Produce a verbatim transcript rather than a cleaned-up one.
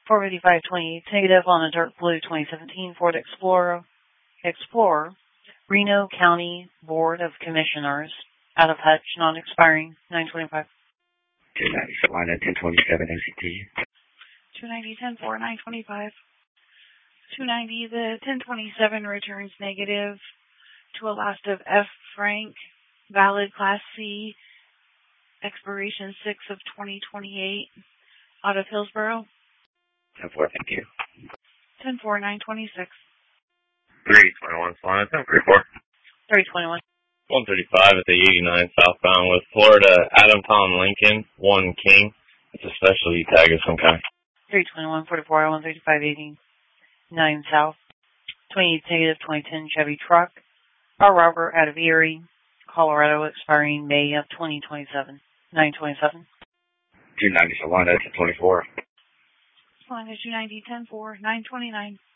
four fifty-five twenty-eight negative on a dark blue twenty seventeen Ford Explorer, Explorer, Reno County Board of Commissioners, out of Hutch, non-expiring, nine twenty-five. two ninety, Salina, ten twenty-seven M C T. two ninety, ten four, nine twenty-five. two ninety, the ten twenty-seven returns negative to a last of F. Frank, valid Class C, expiration six of twenty twenty-eight, out of Hillsboro. ten four, thank you. ten four, nine twenty-six. three twenty-one, Salina, ten forty-four. three twenty-one. one thirty-five at the eighty-nine southbound with Florida, Adam Tom Lincoln, one King. It's a specialty tag of some kind. three twenty-one, forty-four, one thirty-five, eighty-nine south. twenty-eight negative, twenty ten Chevy truck. R. Robert out of Erie, Colorado, expiring May of twenty twenty-seven, nine twenty-seven. two ninety, Salina, ten twenty-four. Salina, two ninety, ten four, nine twenty-nine.